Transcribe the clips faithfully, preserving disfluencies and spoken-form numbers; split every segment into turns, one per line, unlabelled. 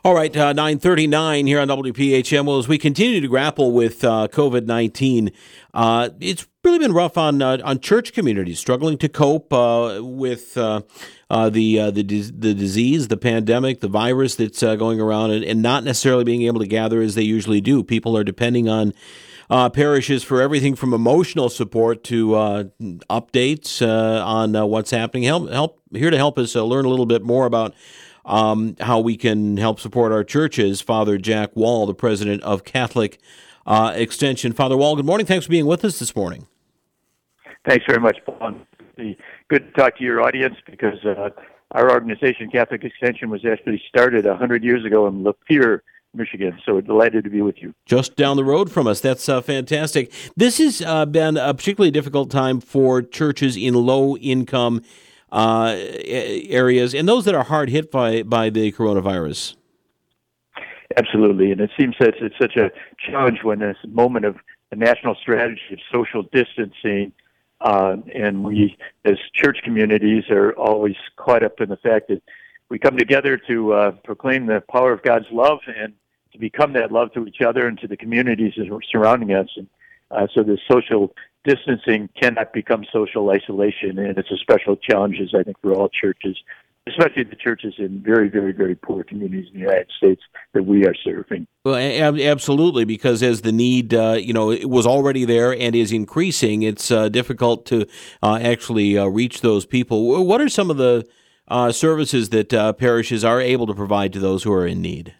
All right, uh, nine thirty-nine here on W P H M. Well, as we continue to grapple with uh, COVID nineteen, uh, it's really been rough on uh, on church communities, struggling to cope uh, with uh, uh, the uh, the the disease, the pandemic, the virus that's uh, going around, and, and not necessarily being able to gather as they usually do. People are depending on uh, parishes for everything from emotional support to uh, updates uh, on uh, what's happening. Help, help here to help us uh, learn a little bit more about Um, how we can help support our churches. Father Jack Wall, the president of Catholic uh, Extension. Father Wall, good morning. Thanks for being with us this morning.
Thanks very much, Paul. Good to talk to your audience because uh, our organization, Catholic Extension, was actually started one hundred years ago in Lapeer, Michigan. So we're delighted to be with you.
Just down the road from us. That's uh, fantastic. This has uh, been a particularly difficult time for churches in low-income Uh, areas and those that are hard hit by, by the coronavirus.
Absolutely, and it seems that it's such a challenge when there's a moment of a national strategy of social distancing, uh, and we, as church communities, are always caught up in the fact that we come together to uh, proclaim the power of God's love and to become that love to each other and to the communities that are surrounding us. And uh, so the social distancing cannot become social isolation, and it's a special challenge, I think, for all churches, especially the churches in very, very, very poor communities in the United States that we are serving.
Well, a- absolutely, because as the need, uh, you know, it was already there and is increasing, it's uh, difficult to uh, actually uh, reach those people. What are some of the uh, services that uh, parishes are able to provide to those who are in need?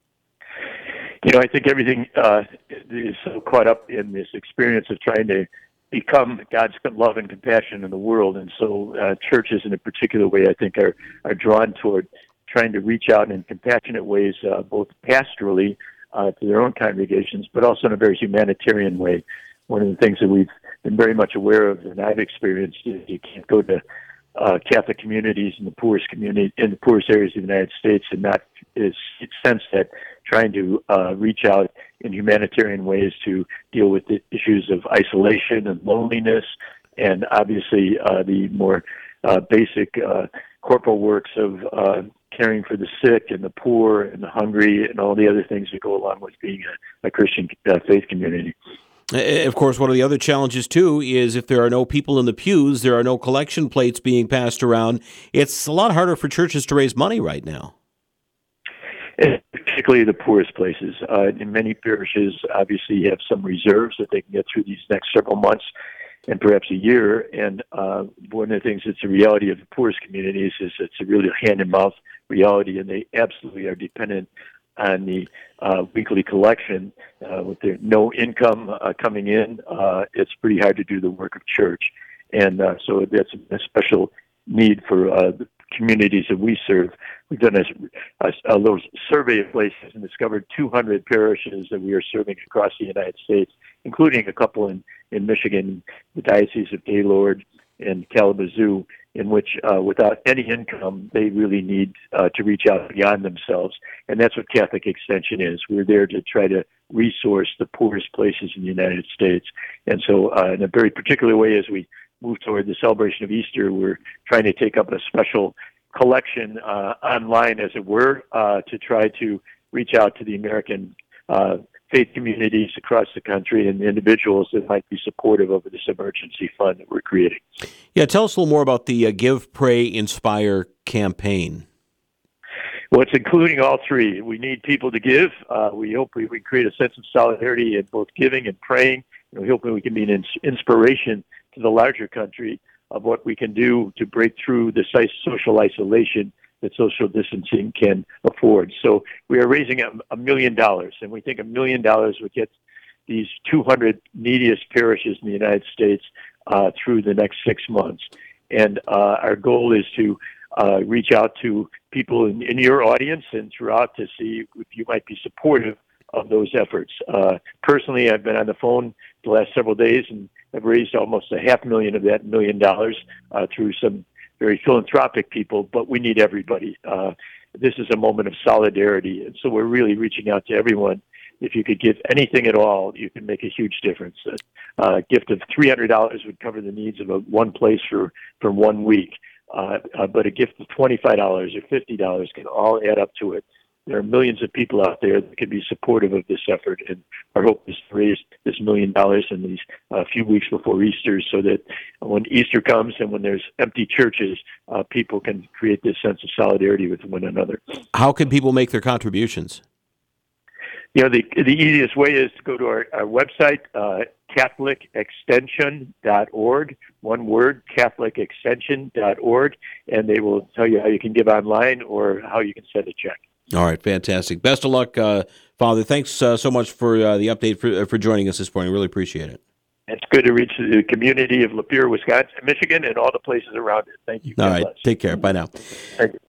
You know, I think everything uh, is so caught up in this experience of trying to become God's love and compassion in the world. And so uh, churches in a particular way, I think, are, are drawn toward trying to reach out in compassionate ways, uh, both pastorally uh, to their own congregations, but also in a very humanitarian way. One of the things that we've been very much aware of and I've experienced is you can't go to uh, Catholic communities in the poorest community, in the poorest areas of the United States and not is sense that trying to uh, reach out in humanitarian ways to deal with the issues of isolation and loneliness, and obviously uh, the more uh, basic uh, corporal works of uh, caring for the sick and the poor and the hungry and all the other things that go along with being a, a Christian uh, faith community.
Of course, one of the other challenges, too, is if there are no people in the pews, there are no collection plates being passed around. It's a lot harder for churches to raise money right now.
And particularly the poorest places. Uh, in many parishes, obviously, you have some reserves that they can get through these next several months and perhaps a year. And uh, one of the things that's a reality of the poorest communities is it's a really hand-in-mouth reality, and they absolutely are dependent on the uh, weekly collection. Uh, with their no income uh, coming in, uh, it's pretty hard to do the work of church. And uh, so that's a special need for uh, the communities that we serve. We've done a, a, a little survey of places and discovered two hundred parishes that we are serving across the United States, including a couple in, in Michigan, the Diocese of Gaylord and Kalamazoo, in which uh, without any income, they really need uh, to reach out beyond themselves. And that's what Catholic Extension is. We're there to try to resource the poorest places in the United States. And so uh, in a very particular way, as we move toward the celebration of Easter, we're trying to take up a special collection uh, online, as it were, uh, to try to reach out to the American uh, faith communities across the country and individuals that might be supportive of this emergency fund that we're creating.
Yeah, tell us a little more about the uh, Give, Pray, Inspire campaign.
Well, it's including all three. We need people to give. Uh, we hope we, we create a sense of solidarity in both giving and praying. And we hope we can be an ins- inspiration to the larger country of what we can do to break through the social isolation that social distancing can afford. So we are raising a, a million dollars, and we think a million dollars would get these two hundred neediest parishes in the United States uh, through the next six months. And uh, our goal is to uh, reach out to people in, in your audience and throughout to see if you might be supportive of those efforts. Uh, personally, I've been on the phone the last several days and have raised almost a half million of that million dollars uh, through some very philanthropic people, but we need everybody. Uh, this is a moment of solidarity, and so we're really reaching out to everyone. If you could give anything at all, you can make a huge difference. A, a gift of three hundred dollars would cover the needs of a, one place for, for one week, uh, uh, but a gift of twenty-five dollars or fifty dollars can all add up to it. there are millions of people out there that could be supportive of this effort. And our hope is to raise this million dollars in these uh, few weeks before Easter so that when Easter comes and when there's empty churches, uh, people can create this sense of solidarity with one another.
How can people make their contributions?
You know, the the easiest way is to go to our, our website, uh, Catholic Extension dot org, one word, Catholic Extension dot org, and they will tell you how you can give online or how you can send a check.
All right, fantastic. Best of luck, uh, Father. Thanks uh, so much for uh, the update, for, uh, for joining us this morning. Really appreciate it.
It's good to reach the community of Lapeer, Wisconsin, Michigan, and all the places around it. Thank you.
All
God
right,
bless.
take care. Bye now.
Thank you.